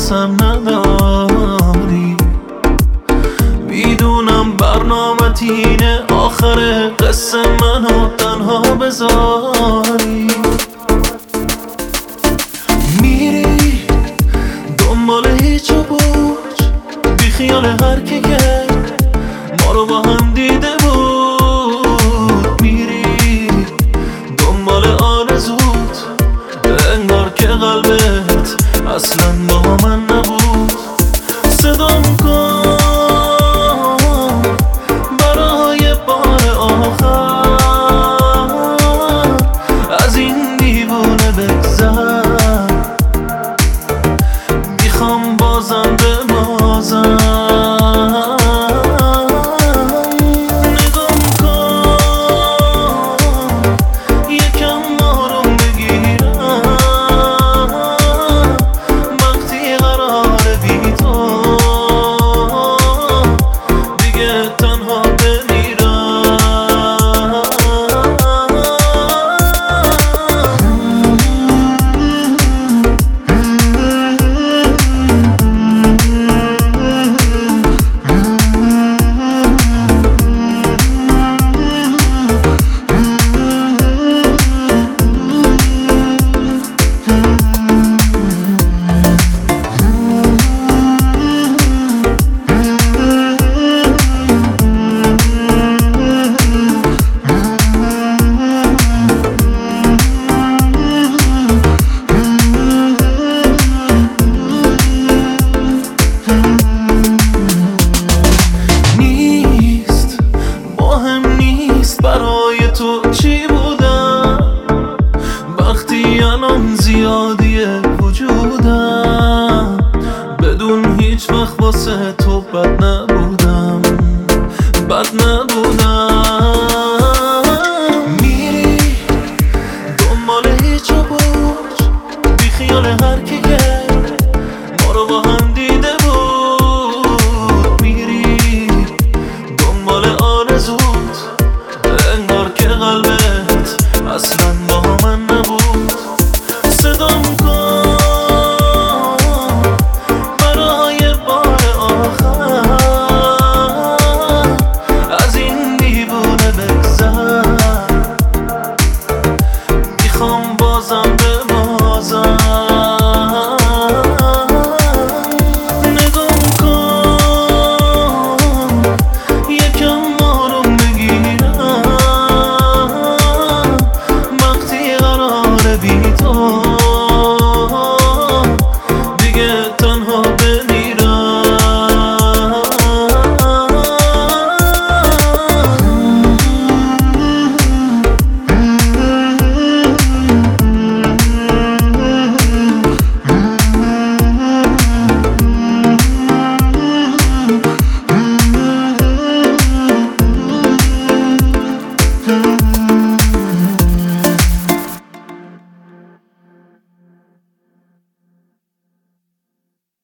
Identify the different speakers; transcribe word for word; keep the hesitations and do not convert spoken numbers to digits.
Speaker 1: واسم نداری. میدونم برنامه اینه آخر قصه منو تنها بذاری. میری دنبال هیچ و پوچ، بی خیال هر کی که ما رو با هم دیده بود. میری دنبال آرزوت، انگار که قلبت اصلا با من نبود. صدام کن برای بار آخر، از این دیوونه بگذر. میخوام بازم ببازم. نگام کن یکم آروم بگیرم، وقتی قراره بی تو دیگه تنها بمیرم. برای تو چی بودم وقتی الان زیادیه وجودم، بدون هیچ وقت واسه تو بد نبود.